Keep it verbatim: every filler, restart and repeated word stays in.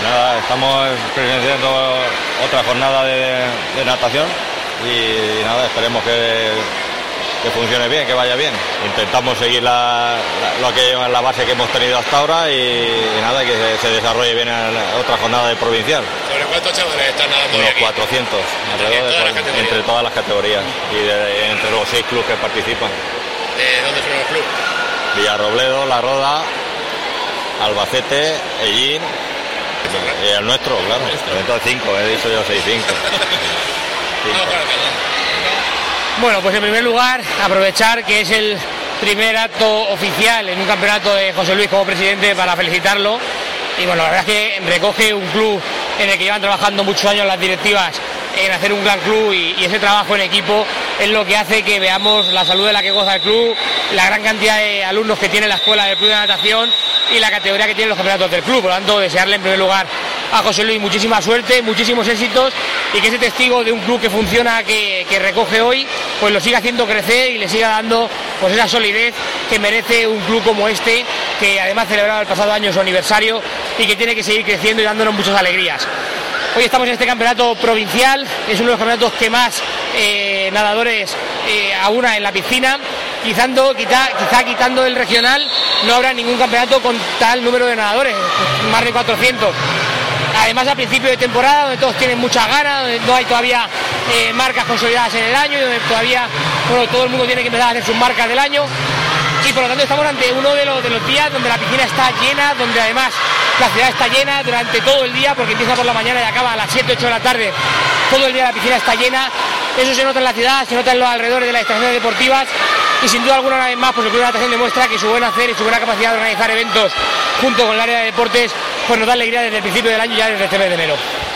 nada, estamos presenciando otra jornada de, de natación y nada, esperemos que, que funcione bien, que vaya bien. Intentamos seguir la, la, lo que la base que hemos tenido hasta ahora y, y nada, que se, se desarrolle bien la, otra jornada de provincial. ¿Sobre cuántos chavales están nadando hoy Unos aquí? cuatrocientos, alrededor de, todas entre todas las categorías y de, entre los seis clubes que participan. ¿De dónde son los clubes? Villarrobledo, La Roda, Albacete, Ellín y el nuestro, claro. Entonces cinco, he dicho yo seis, cinco. Bueno, pues en primer lugar, aprovechar que es el primer acto oficial en un campeonato de José Luis como presidente para felicitarlo. Y bueno, la verdad es que recoge un club en el que llevan trabajando muchos años las directivas en hacer un gran club y, y ese trabajo en equipo es lo que hace que veamos la salud de la que goza el club, la gran cantidad de alumnos que tiene la escuela del club de natación y la categoría que tienen los campeonatos del club. Por lo tanto, desearle en primer lugar a José Luis muchísima suerte, muchísimos éxitos y que ese testigo de un club que funciona, que, que recoge hoy, pues lo siga haciendo crecer y le siga dando pues esa solidez que merece un club como este, que además celebraba el pasado año su aniversario y que tiene que seguir creciendo y dándonos muchas alegrías. Hoy estamos en este campeonato provincial, es uno de los campeonatos que más eh, nadadores eh, aúna en la piscina. Quizá, quizá, quizá quitando el regional no habrá ningún campeonato con tal número de nadadores, más de cuatrocientos. Además, a principio de temporada, donde todos tienen muchas ganas, donde no hay todavía eh, marcas consolidadas en el año, y donde todavía bueno, todo el mundo tiene que empezar a hacer sus marcas del año. Y por lo tanto estamos ante uno de los, de los días donde la piscina está llena, donde además la ciudad está llena durante todo el día, porque empieza por la mañana y acaba a las siete, ocho de la tarde. Todo el día la piscina está llena. Eso se nota en la ciudad, se nota en los alrededores de las estaciones deportivas. Y sin duda alguna, una vez más, pues el Club de Natación demuestra que su buen hacer y su buena capacidad de organizar eventos junto con el área de deportes, pues nos da alegría desde el principio del año, ya desde este mes de enero.